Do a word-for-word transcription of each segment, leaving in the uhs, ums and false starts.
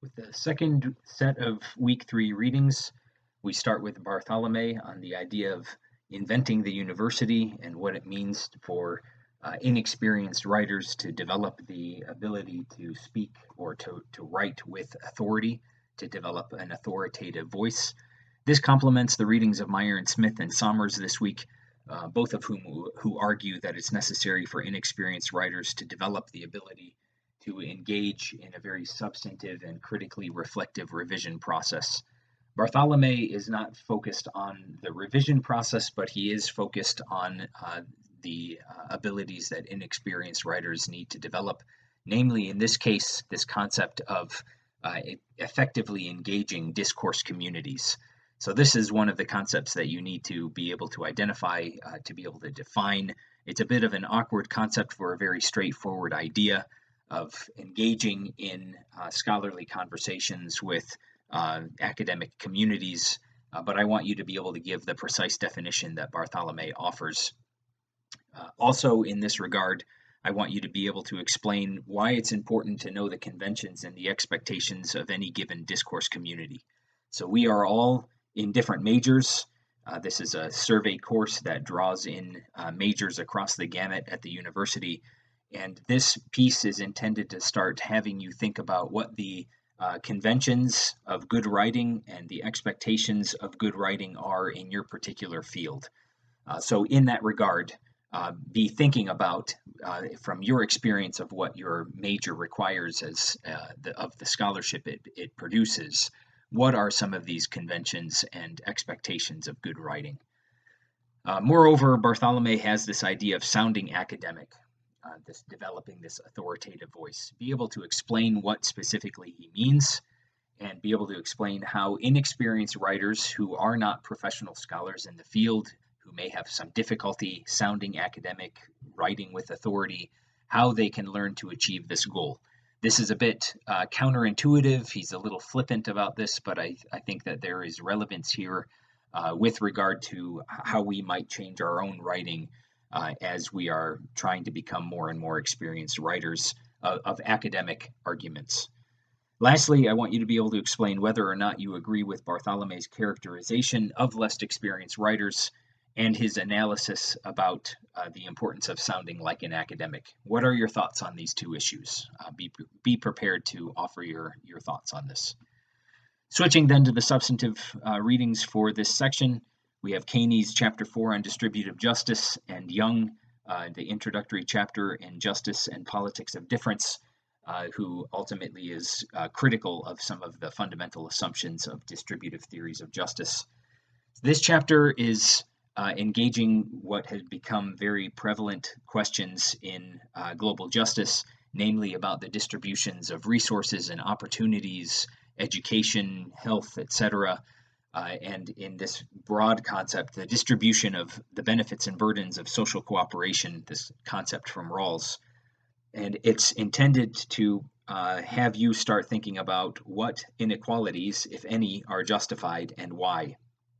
With the second set of week three readings, we start with Bartholomew on the idea of inventing the university and what it means for uh, inexperienced writers to develop the ability to speak or to, to write with authority, to develop an authoritative voice. This complements the readings of Meyer and Smith and Somers this week, uh, both of whom who argue that it's necessary for inexperienced writers to develop the ability to engage in a very substantive and critically reflective revision process. Bartholomew is not focused on the revision process, but he is focused on uh, the uh, abilities that inexperienced writers need to develop, namely, in this case, this concept of uh, effectively engaging discourse communities. So this is one of the concepts that you need to be able to identify, uh, to be able to define. It's a bit of an awkward concept for a very straightforward idea of engaging in uh, scholarly conversations with uh, academic communities, uh, but I want you to be able to give the precise definition that Bartholomew offers. Uh, also, in this regard, I want you to be able to explain why it's important to know the conventions and the expectations of any given discourse community. So we are all in different majors. Uh, this is a survey course that draws in uh, majors across the gamut at the university. And this piece is intended to start having you think about what the uh, conventions of good writing and the expectations of good writing are in your particular field. Uh, so in that regard, uh, be thinking about, uh, from your experience of what your major requires as uh, the, of the scholarship it, it produces, what are some of these conventions and expectations of good writing? Uh, moreover, Bartholomew has this idea of sounding academic, uh, this developing this authoritative voice, be able to explain what specifically he means, and be able to explain how inexperienced writers who are not professional scholars in the field, who may have some difficulty sounding academic, writing with authority, how they can learn to achieve this goal. This is a bit uh, counterintuitive. He's a little flippant about this, but I, I think that there is relevance here uh, with regard to how we might change our own writing uh, as we are trying to become more and more experienced writers of, of academic arguments. Lastly, I want you to be able to explain whether or not you agree with Bartholomew's characterization of less experienced writers and his analysis about uh, the importance of sounding like an academic. What are your thoughts on these two issues? Uh, be, be prepared to offer your, your thoughts on this. Switching then to the substantive uh, readings for this section, we have Caney's chapter four on distributive justice and Young, uh, the introductory chapter in Justice and Politics of Difference, uh, who ultimately is uh, critical of some of the fundamental assumptions of distributive theories of justice. This chapter is Uh, engaging what has become very prevalent questions in uh, global justice, namely about the distributions of resources and opportunities, education, health, et cetera. Uh, and in this broad concept, the distribution of the benefits and burdens of social cooperation, this concept from Rawls. And it's intended to uh, have you start thinking about what inequalities, if any, are justified and why.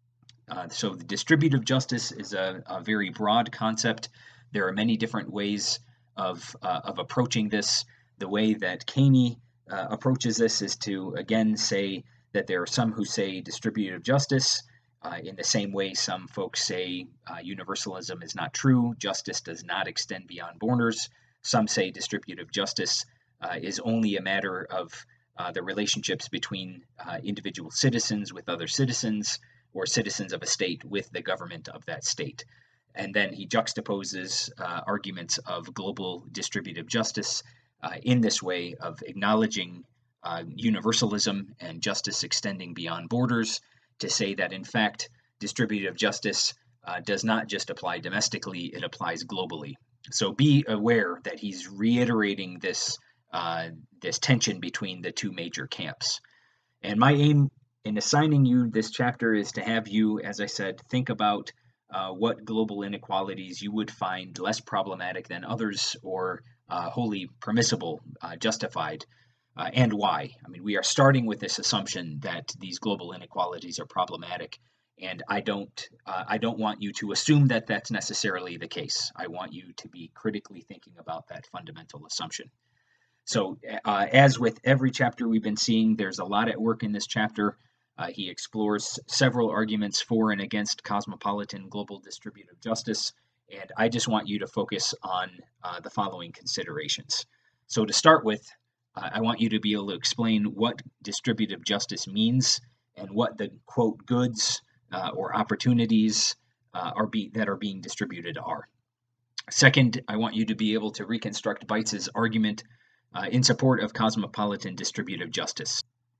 Uh, so the distributive justice is a, a very broad concept. There are many different ways of, uh, of approaching this. The way that Caney uh, approaches this is to, again, say that there are some who say distributive justice. Uh, in the same way, some folks say uh, universalism is not true. Justice does not extend beyond borders. Some say distributive justice uh, is only a matter of uh, the relationships between uh, individual citizens with other citizens, or citizens of a state with the government of that state. And then he juxtaposes uh, arguments of global distributive justice uh, in this way of acknowledging uh, universalism and justice extending beyond borders to say that, in fact, distributive justice uh, does not just apply domestically, it applies globally. So be aware that he's reiterating this, uh, this tension between the two major camps. And my aim in assigning you this chapter is to have you, as I said, think about uh, what global inequalities you would find less problematic than others or uh, wholly permissible, uh, justified, uh, and why. I mean, we are starting with this assumption that these global inequalities are problematic, and I don't, uh, I don't want you to assume that that's necessarily the case. I want you to be critically thinking about that fundamental assumption. So uh, as with every chapter we've been seeing, there's a lot at work in this chapter. Uh, he explores several arguments for and against cosmopolitan global distributive justice, and I just want you to focus on uh, the following considerations. So to start with, uh, I want you to be able to explain what distributive justice means and what the, quote, goods uh, or opportunities uh, are be, that are being distributed are. Second, I want you to be able to reconstruct Beitz' argument uh, in support of cosmopolitan distributive justice.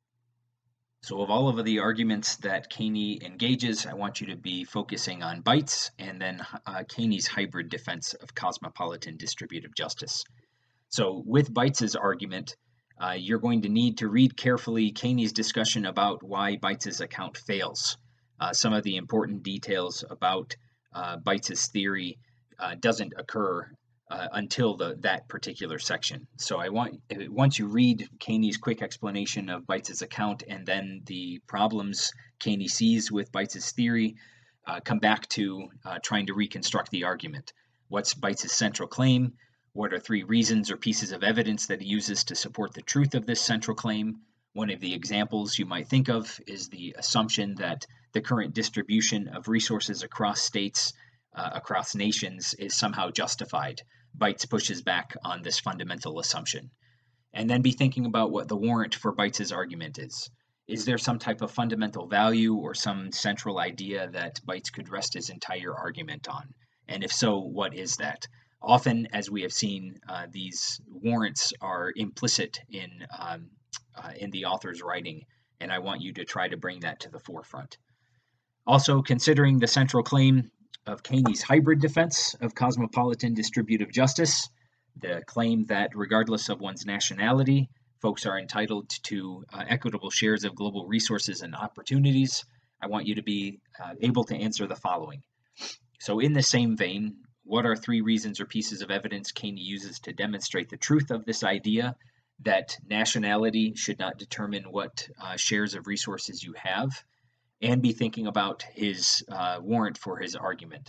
So of all of the arguments that Caney engages, I want you to be focusing on Beitz and then uh, Caney's hybrid defense of cosmopolitan distributive justice. So with Beitz' argument, uh, you're going to need to read carefully Caney's discussion about why Beitz' account fails. Uh, some of the important details about uh, Beitz' theory uh, doesn't occur uh, until the, that particular section. So I want, once you read Caney's quick explanation of Beitz' account and then the problems Caney sees with Beitz' theory, uh, come back to uh, trying to reconstruct the argument. What's Beitz' central claim? What are three reasons or pieces of evidence that he uses to support the truth of this central claim? One of the examples you might think of is the assumption that the current distribution of resources across states, uh, across nations, is somehow justified. Beitz pushes back on this fundamental assumption. And then be thinking about what the warrant for Beitz' argument is. Is there some type of fundamental value or some central idea that Beitz could rest his entire argument on? And if so, what is that? Often, as we have seen, uh, these warrants are implicit in, um, uh, in the author's writing, and I want you to try to bring that to the forefront. Also, considering the central claim of Caney's hybrid defense of cosmopolitan distributive justice, the claim that regardless of one's nationality, folks are entitled to uh, equitable shares of global resources and opportunities, I want you to be uh, able to answer the following. So in the same vein, what are three reasons or pieces of evidence Caney uses to demonstrate the truth of this idea that nationality should not determine what uh, shares of resources you have? And be thinking about his uh, warrant for his argument.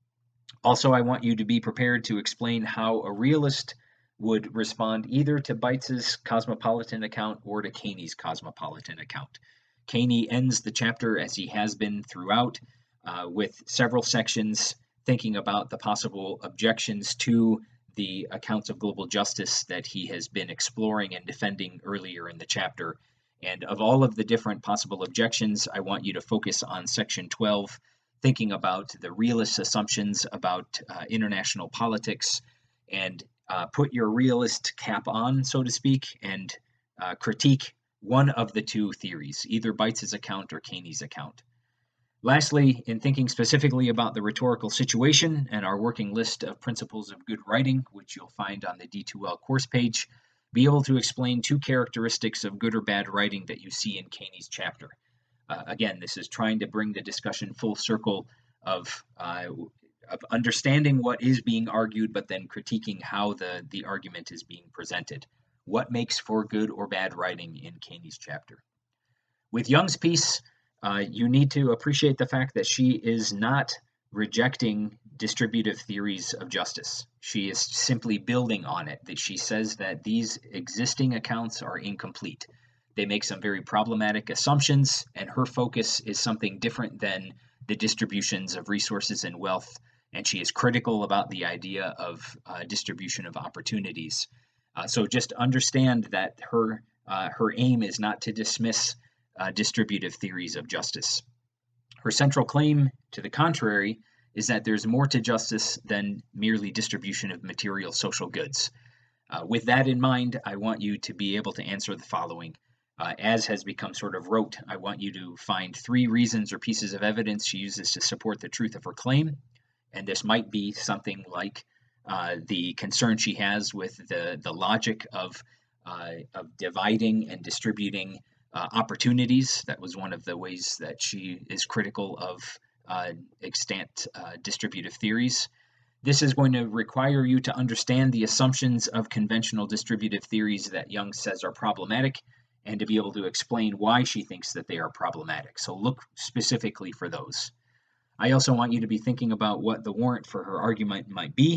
Also, I want you to be prepared to explain how a realist would respond either to Beitz' cosmopolitan account or to Caney's cosmopolitan account. Caney ends the chapter, as he has been throughout, uh, with several sections thinking about the possible objections to the accounts of global justice that he has been exploring and defending earlier in the chapter. And of all of the different possible objections, I want you to focus on section twelve, thinking about the realist assumptions about uh, international politics, and uh, put your realist cap on, so to speak, and uh, critique one of the two theories, either Beitz' account or Caney's account. Lastly, in thinking specifically about the rhetorical situation and our working list of principles of good writing, which you'll find on the D two L course page, be able to explain two characteristics of good or bad writing that you see in Caney's chapter. Uh, again, this is trying to bring the discussion full circle of, uh, of understanding what is being argued, but then critiquing how the, the argument is being presented. What makes for good or bad writing in Caney's chapter? With Young's piece, uh, you need to appreciate the fact that she is not rejecting distributive theories of justice. She is simply building on it. That she says that these existing accounts are incomplete. They make some very problematic assumptions, and her focus is something different than the distributions of resources and wealth, and she is critical about the idea of uh, distribution of opportunities. Uh, so just understand that her uh, her aim is not to dismiss uh, distributive theories of justice. Her central claim, to the contrary, is that there's more to justice than merely distribution of material social goods. Uh, with that in mind, I want you to be able to answer the following. Uh, as has become sort of rote, I want you to find three reasons or pieces of evidence she uses to support the truth of her claim. And this might be something like uh, the concern she has with the, the logic of, uh, of dividing and distributing uh, opportunities. That was one of the ways that she is critical of uh, extant uh, distributive theories. This is going to require you to understand the assumptions of conventional distributive theories that Young says are problematic, and to be able to explain why she thinks that they are problematic. So look specifically for those. I also want you to be thinking about what the warrant for her argument might be.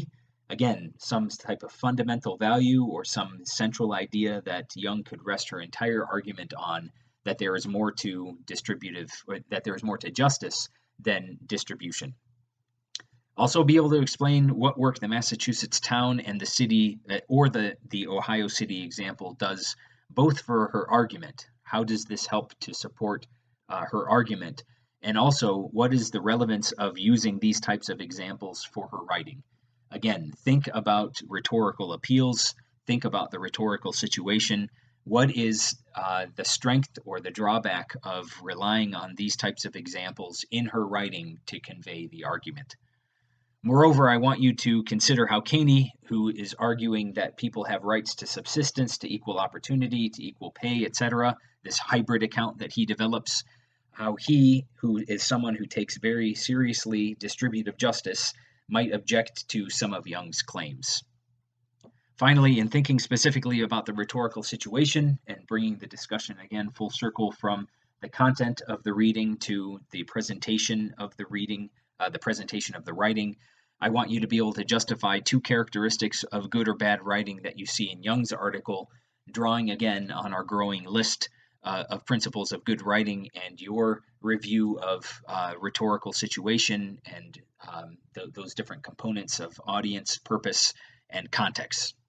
Again, some type of fundamental value or some central idea that Young could rest her entire argument on, that there is more to distributive, that there is more to justice than distribution. Also be able to explain what work the Massachusetts town and the city, uh, or the, the Ohio City example does both for her argument. How does this help to support uh, her argument? And also, what is the relevance of using these types of examples for her writing? Again, think about rhetorical appeals, think about the rhetorical situation. What is uh, the strength or the drawback of relying on these types of examples in her writing to convey the argument? Moreover, I want you to consider how Caney, who is arguing that people have rights to subsistence, to equal opportunity, to equal pay, et cetera, this hybrid account that he develops, how he, who is someone who takes very seriously distributive justice, might object to some of Young's claims. Finally, in thinking specifically about the rhetorical situation and bringing the discussion again full circle from the content of the reading to the presentation of the reading, uh, the presentation of the writing, I want you to be able to justify two characteristics of good or bad writing that you see in Young's article, drawing again on our growing list uh, of principles of good writing and your review of uh, rhetorical situation and um, th those different components of audience, purpose, and context.